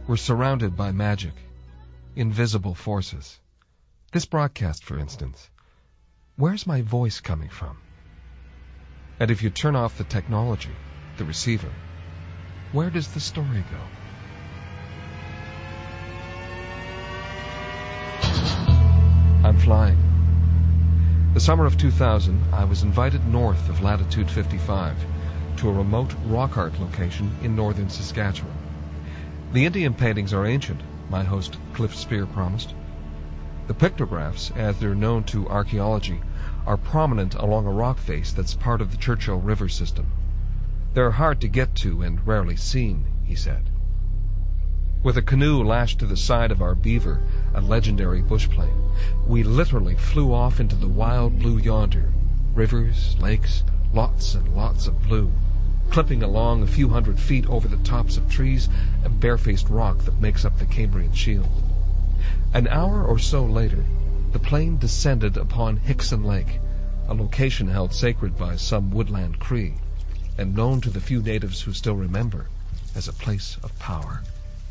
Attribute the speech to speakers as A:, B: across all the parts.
A: We're surrounded by magic, invisible forces. This broadcast, for instance. Where's my voice coming from? And if you turn off the technology, the receiver, where does the story go? I'm flying. The summer of 2000, I was invited north of latitude 55 to a remote rock art location in northern Saskatchewan. The Indian paintings are ancient, my host Cliff Spear promised. The pictographs, as they're known to archaeology, are prominent along a rock face that's part of the Churchill River system. They're hard to get to and rarely seen, he said. With a canoe lashed to the side of our Beaver, a legendary bushplane, we literally flew off into the wild blue yonder. Rivers, lakes, lots and lots of blue, clipping along a few hundred feet over the tops of trees and barefaced rock that makes up the Cambrian Shield. An hour or so later, the plane descended upon Hickson Lake, a location held sacred by some woodland Cree, and known to the few natives who still remember as a place of power.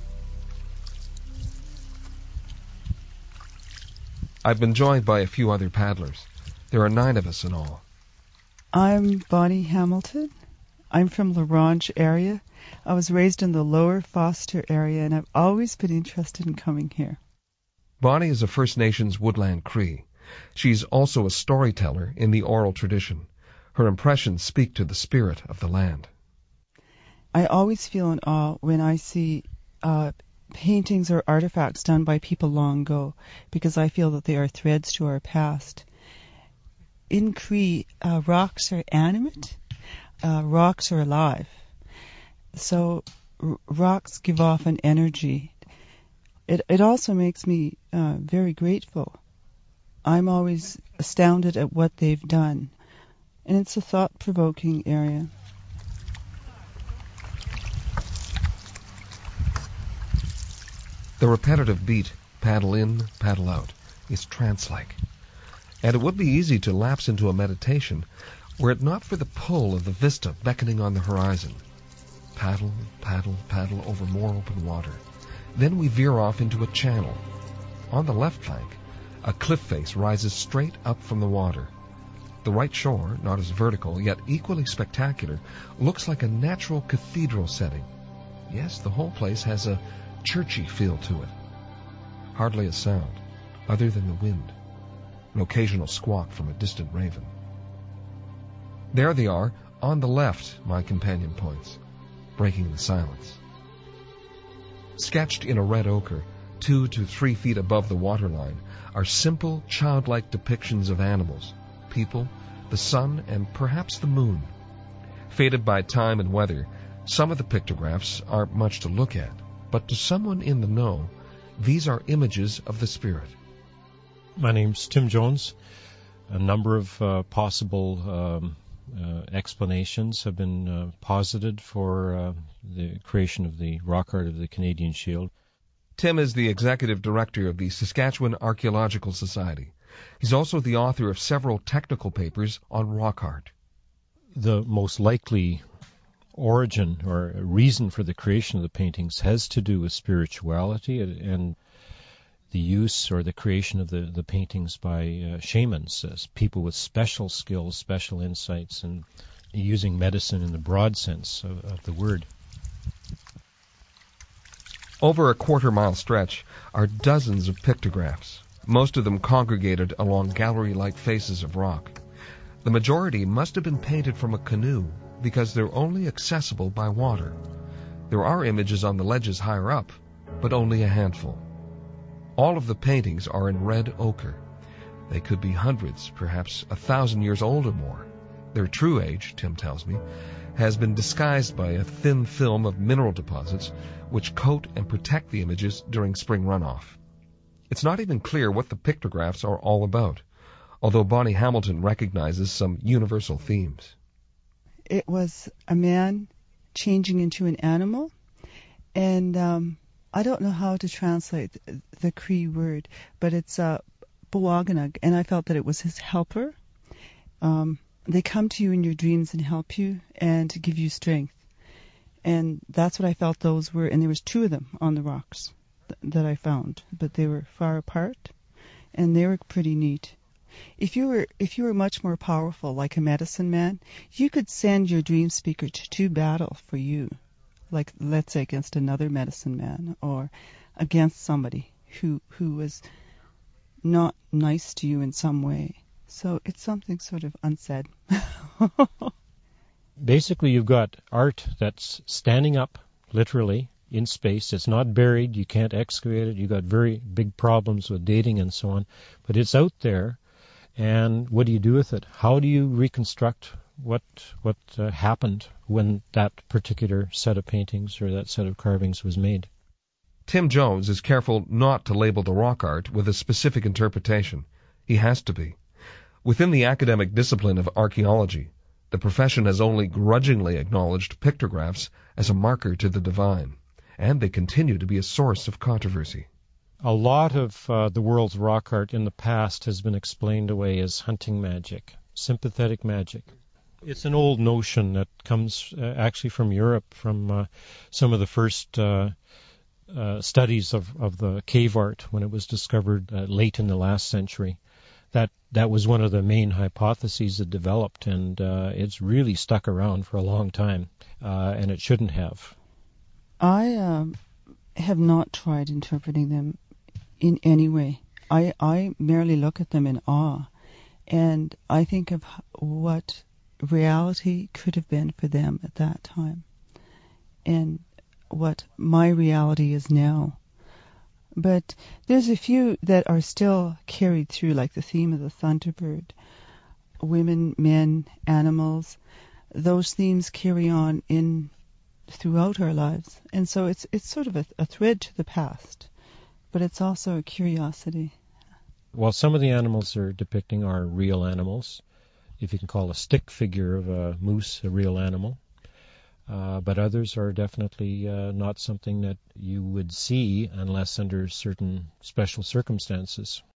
A: I've been joined by a few other paddlers. There are 9 of us in all.
B: I'm Bonnie Hamilton. I'm from La Ronge area. I was raised in the Lower Foster area, and I've always been interested in coming here.
A: Bonnie is a First Nations woodland Cree. She's also a storyteller in the oral tradition. Her impressions speak to the spirit of the land.
B: I always feel in awe when I see paintings or artifacts done by people long ago, because I feel that they are threads to our past. In Cree, rocks are animate, rocks are alive. So rocks give off an energy. It also makes me very grateful. I'm always astounded at what they've done. And it's a thought-provoking area.
A: The repetitive beat, paddle in, paddle out, is trance-like. And it would be easy to lapse into a meditation were it not for the pull of the vista beckoning on the horizon. Paddle, paddle, paddle over more open water. Then we veer off into a channel. On the left flank, a cliff face rises straight up from the water. The right shore, not as vertical, yet equally spectacular, looks like a natural cathedral setting. Yes, the whole place has a churchy feel to it. Hardly a sound, other than the wind, an occasional squawk from a distant raven. There they are, on the left, my companion points, breaking the silence. Sketched in a red ochre, 2 to 3 feet above the waterline, are simple, childlike depictions of animals, people, the sun, and perhaps the moon. Faded by time and weather, some of the pictographs aren't much to look at, but to someone in the know, these are images of the spirit.
C: My name's Tim Jones. A number of possible explanations have been posited for the creation of the rock art of the Canadian Shield.
A: Tim is the executive director of the Saskatchewan Archaeological Society. He's also the author of several technical papers on rock art.
C: The most likely origin or reason for the creation of the paintings has to do with spirituality and the use or the creation of the paintings by shamans, as people with special skills, special insights, and using medicine in the broad sense of the word.
A: Over a quarter-mile stretch are dozens of pictographs, most of them congregated along gallery-like faces of rock. The majority must have been painted from a canoe because they're only accessible by water. There are images on the ledges higher up, but only a handful. All of the paintings are in red ochre. They could be hundreds, perhaps 1,000 years old or more. Their true age, Tim tells me, has been disguised by a thin film of mineral deposits which coat and protect the images during spring runoff. It's not even clear what the pictographs are all about, although Bonnie Hamilton recognizes some universal themes.
B: It was a man changing into an animal, and I don't know how to translate the Cree word, but it's Bowaganug, and I felt that it was his helper. They come to you in your dreams and help you and to give you strength. And that's what I felt those were, and there was 2 of them on the rocks that I found, but they were far apart, and they were pretty neat. If you were much more powerful, like a medicine man, you could send your dream speaker to battle for you, like let's say against another medicine man or against somebody who was not nice to you in some way. So it's something sort of unsaid.
C: Basically, you've got art that's standing up, literally, in space. It's not buried. You can't excavate it. You've got very big problems with dating and so on. But it's out there, and what do you do with it? How do you reconstruct what happened when that particular set of paintings or that set of carvings was made?
A: Tim Jones is careful not to label the rock art with a specific interpretation. He has to be. Within the academic discipline of archaeology, the profession has only grudgingly acknowledged pictographs as a marker to the divine, and they continue to be a source of controversy.
C: A lot of the world's rock art in the past has been explained away as hunting magic, sympathetic magic. It's an old notion that comes actually from Europe, from some of the first studies of the cave art when it was discovered late in the last century. That was one of the main hypotheses that developed, and it's really stuck around for a long time, and it shouldn't have.
B: I have not tried interpreting them in any way. I merely look at them in awe, and I think of what reality could have been for them at that time, and what my reality is now. But there's a few that are still carried through, like the theme of the Thunderbird. Women, men, animals, those themes carry on in throughout our lives. And so it's sort of a thread to the past, but it's also a curiosity.
C: Well, some of the animals they're depicting are real animals. If you can call a stick figure of a moose a real animal. But others are definitely not something that you would see unless under certain special circumstances.